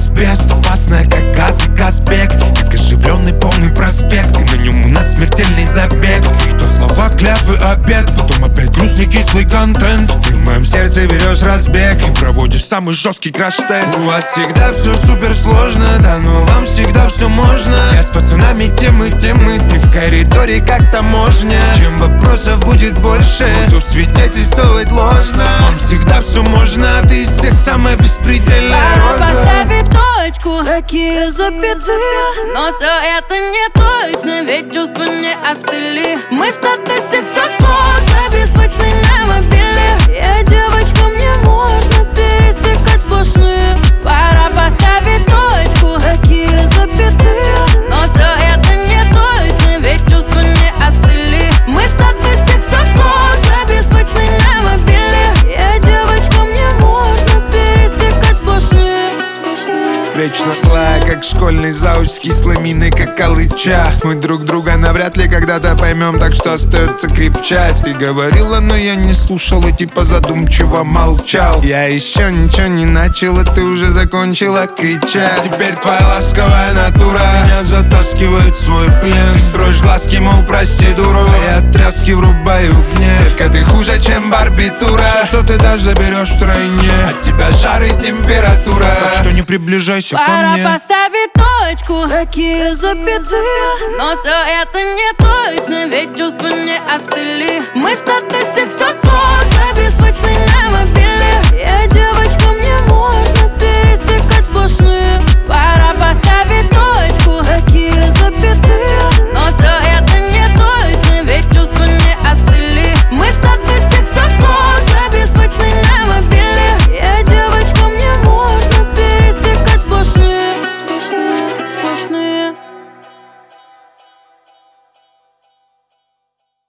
асбест, опасная как газ и Казбек. Как оживленный полный проспект, и на нем у нас смертельный забег. Какие-то слова, клятвы, обед, потом опять грустный кислый контент. Ты в моем сердце берешь разбег и проводишь самый жесткий краш-тест. У вас всегда все супер сложно, да, но вам всегда все можно. Я с пацанами темы, ты в коридоре как таможня. Чем вопросов будет больше, буду свидетельствовать ложно. Вам всегда все можно, а ты из всех самая беспредельная. Пора поставить точку, какие запятые. Но все это не точно, ведь чувства не остыли. Мы в статусе все сложно, беззвучный на мобиле. Я девочка, мне можно пересекать сплошные. Пора поставить точку, какие запятые. Но все это не точно, ведь чувства не остыли. Мы в статусе все сложно, беззвучный на мобиле. Я девочка, мне можно пересекать сплошные. Вечно злая, как школьный зауч с кислой миной, как алыча. Мы друг друга навряд ли когда-то поймем, так что остается крепчать. Ты говорила, но я не слушал и типа задумчиво молчал. Я еще ничего не начал, а ты уже закончила кричать. Теперь твоя ласковая натура меня затаскивает в свой плен. Ты строишь глазки, мол, прости, дуру, а я тряски врубаю гнев. Детка, ты хуже, чем барбитура. Все, что ты дашь, заберешь втройне. От тебя жар и температура, так что не приближайся ко мне. Пора поставить точку, какие запятые. Но все это не точно, ведь чувства не остыли. Мы в статусе все сложно, беззвучный на мобиле. Я девочка,